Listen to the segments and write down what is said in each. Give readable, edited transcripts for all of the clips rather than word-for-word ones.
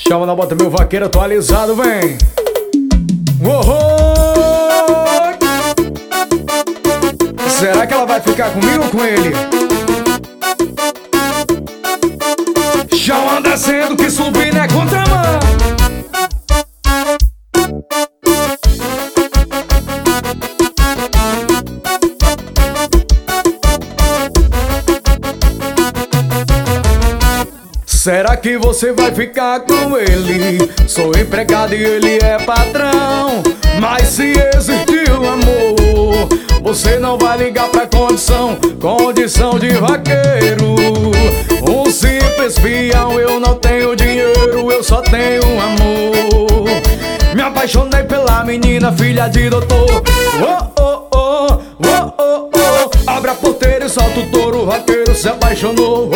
Chama na bota, meu vaqueiro atualizado, vem. Será que ela vai ficar comigo ou com ele? Chama descendo que subir não é contramão. Será que você vai ficar com ele? Sou empregado e ele é patrão. Mas se existir o amor, você não vai ligar pra condição de vaqueiro. Um simples peão, eu não tenho dinheiro, eu só tenho amor. Me apaixonei pela menina, filha de doutor. Abre a porteira e solta o touro, o vaqueiro se apaixonou.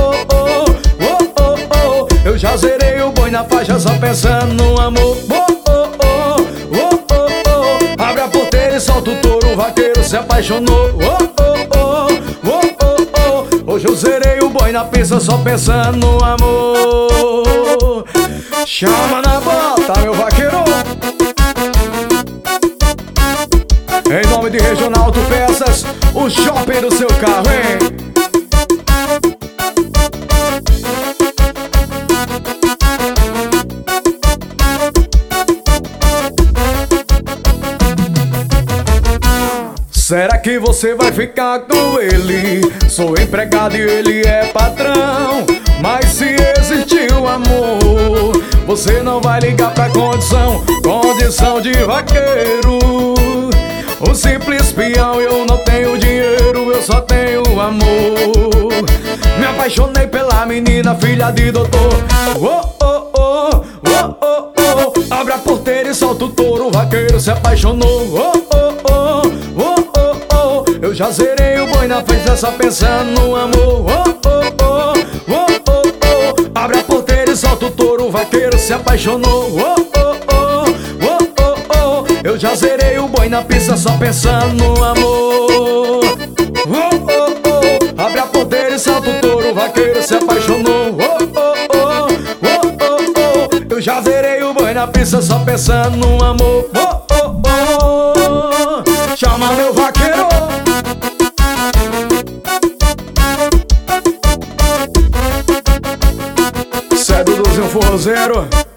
Eu já zerei o boi na faixa só pensando no amor. Abre a porteira e solta o touro, o vaqueiro se apaixonou. Hoje eu zerei o boi na pista só pensando no amor. Chama na bota, meu vaqueiro. Em nome de Regional Autopeças, o shopping do seu carro, hein? Será que você vai ficar com ele? Sou empregado e ele é patrão. Mas se existir o amor, você não vai ligar pra condição de vaqueiro. Um simples peão, eu não tenho dinheiro, eu só tenho amor. Me apaixonei pela menina, filha de doutor. Abre a porteira e solta o touro, o vaqueiro se apaixonou. Eu já zerei o boi na frente só pensando no amor. Abre a porteira e solta o touro, o vaqueiro se apaixonou. Eu já zerei o boi na pista só pensando no amor. Abre a porteira e solta o touro, o vaqueiro se apaixonou. Eu já zerei o boi na pista só pensando no amor. Chama meu vaqueiro. Cé do 12 um forrozeiro.